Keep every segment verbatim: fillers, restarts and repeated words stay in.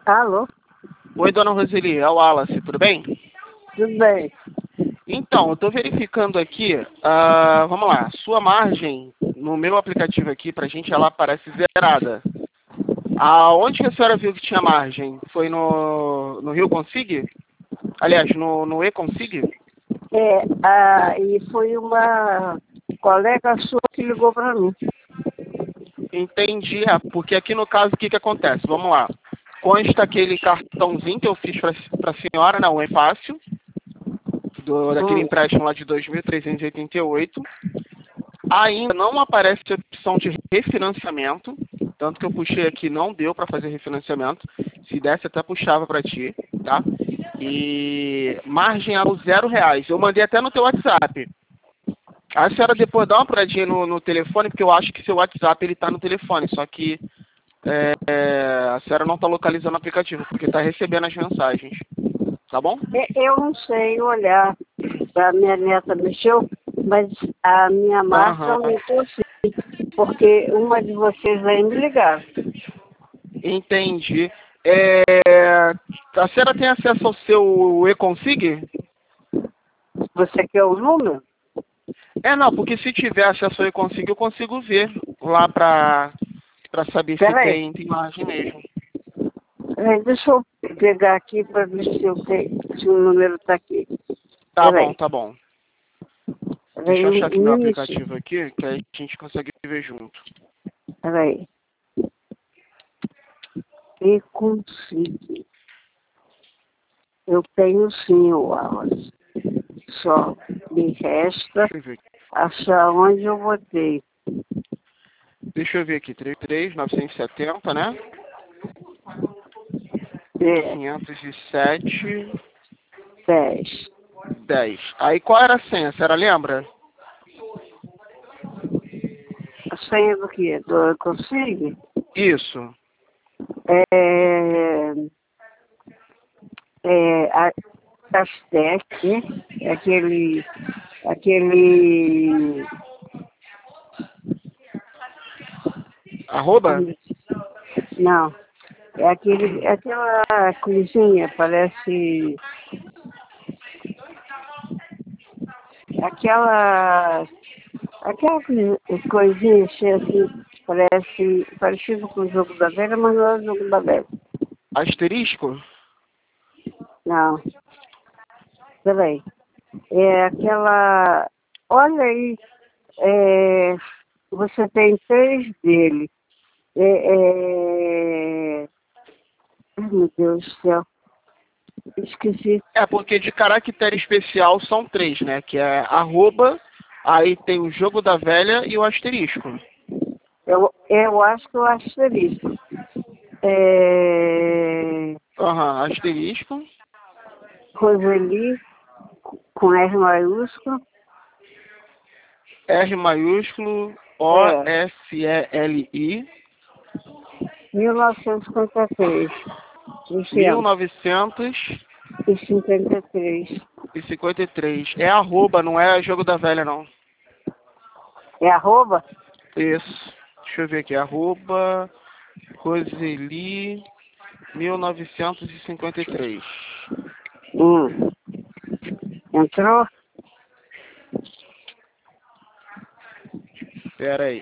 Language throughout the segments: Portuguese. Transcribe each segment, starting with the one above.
Alô? Oi, dona Roseli, é o Wallace, tudo bem? Tudo bem. Então, eu estou verificando aqui, ah, vamos lá, sua margem no meu aplicativo aqui, pra gente, ela aparece zerada. Aonde que a senhora viu que tinha margem? Foi no, no Rio Consig? Aliás, no, no E-Consig? É, ah, e foi uma colega sua que ligou para mim. Entendi, é, porque aqui no caso, o que que acontece? Vamos lá. Consta aquele cartãozinho que eu fiz para a senhora, na Oi Fácil, do, daquele Hum. empréstimo lá de dois mil trezentos e oitenta e oito. Ainda não aparece a opção de refinanciamento, tanto que eu puxei aqui, não deu para fazer refinanciamento. Se desse, até puxava para ti, tá? E margem a zero reais. Eu mandei até no teu WhatsApp. A senhora depois dá uma puradinha no, no telefone, porque eu acho que seu WhatsApp ele tá no telefone, só que é, é, a senhora não está localizando o aplicativo, porque está recebendo as mensagens. Tá bom? É, Eu não sei olhar. A minha neta mexeu, mas a minha marca Aham. aumentou sim, porque uma de vocês aí me ligaram. Entendi. É, a senhora tem acesso ao seu E-Consig? Você quer o número? É, não, porque se tiver acesso ao E-Consig, eu consigo ver lá para para saber se Peraí, tem, tem margem mesmo. peraí, deixa eu pegar aqui para ver se, eu tenho, se o número está aqui. Tá bom, Peraí, tá bom. Deixa peraí, eu achar aqui meu início. aplicativo aqui, que aí a gente consegue ver junto. Peraí. E consigo. Eu tenho sim o Wallace. Só me resta Deixa eu ver. achar onde eu botei. Deixa eu ver aqui. trinta e três, novecentos e setenta, né? É, quinhentos e sete, dez. dez. Aí qual era a senha? A senhora lembra? A senha do quê? Do consigo? Isso. É, é a Astec, é aquele, aquele, Arroba? não, é aquele, é aquela coisinha, parece, aquela, aquela coi- coisinha cheia assim, parece, parecido com o jogo da velha, mas não é o jogo da velha. Asterisco? Não, peraí. É aquela. Olha aí, é, você tem três dele. É, é... Ai, meu Deus do céu, esqueci. É, porque de caractere especial são três, né? Que é arroba, aí tem o jogo da velha e o asterisco. Eu, eu acho que eu asterisco. É... Aham, asterisco. Roseli, com R maiúsculo. R maiúsculo, O É, S E L I, mil novecentos e cinquenta e três. Esse mil ano. novecentos E cinquenta e três. e cinquenta e três. É arroba, não é jogo da velha, não. É arroba? Isso. Deixa eu ver aqui. Arroba Roseli mil novecentos e cinquenta e três. Hum. Entrou? Pera aí.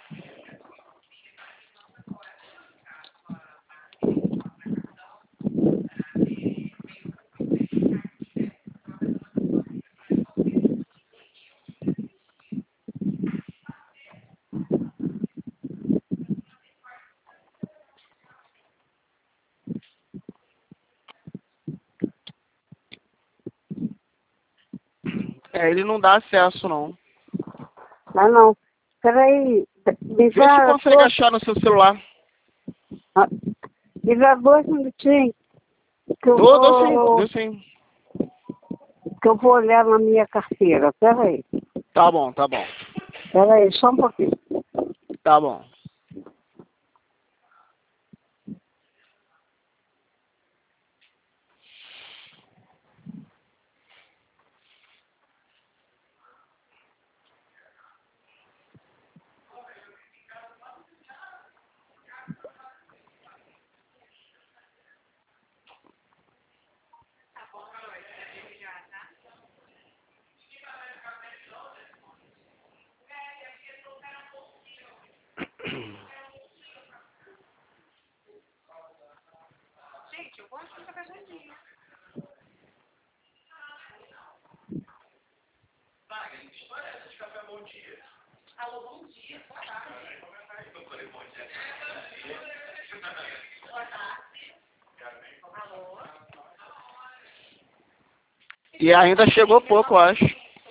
É, ele não dá acesso, não. Ah, não. Peraí, me Vê se dá, consegue achar no seu celular. ah, me dá dois minutinhos que eu Dou, dou sim, vou, dou sim. que eu vou olhar na minha carteira. Peraí, Tá bom, tá bom. peraí, só um pouquinho. Tá bom. eu gosto de café Jandir. Vaga, que história é essa de café bom dia? Alô, bom dia, boa tarde. Eu falei bom dia. Boa tarde. Alô? E ainda chegou pouco, eu acho.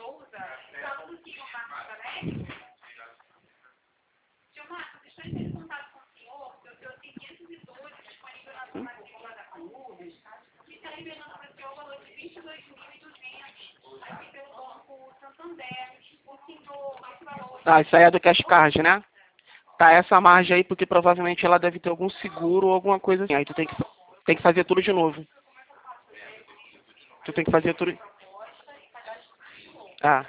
Ah, isso aí é do Cash Card, né? Tá essa margem aí porque provavelmente ela deve ter algum seguro ou alguma coisa assim. Aí tu tem que, tem que fazer tudo de novo. Tu tem que fazer tudo... Ah.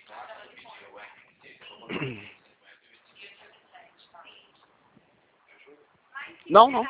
Não, não.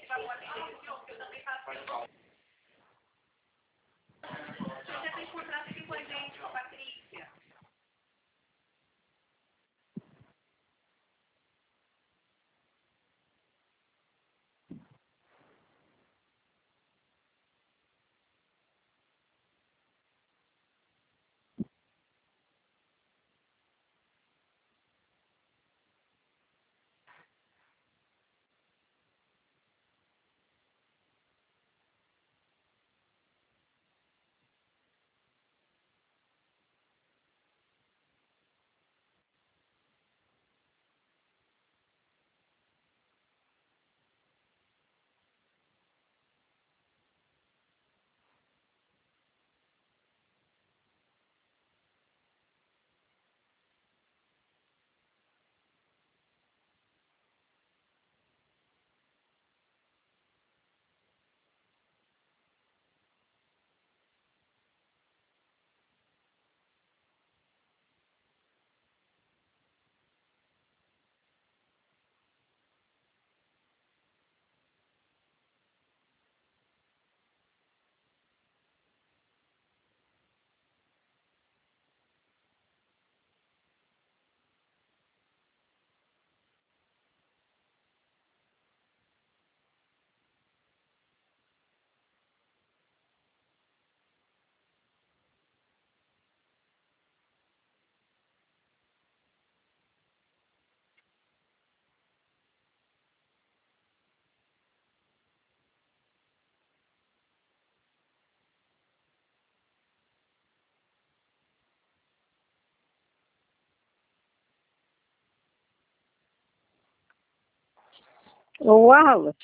Ô, Wallace.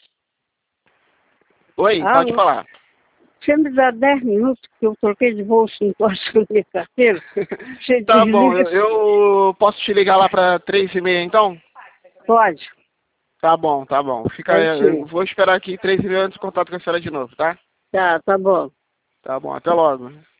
Oi, pode Alô? falar. Você me dá dez minutos que eu troquei de bolso no posto da minha carteira? Você Tá bom, desliga. eu, eu posso te ligar lá para três e meia então? Pode. Tá bom, tá bom. Fica, Pode eu sim. vou esperar aqui três e meia antes de contato com a senhora de novo, tá? Tá, tá bom. Tá bom, até logo.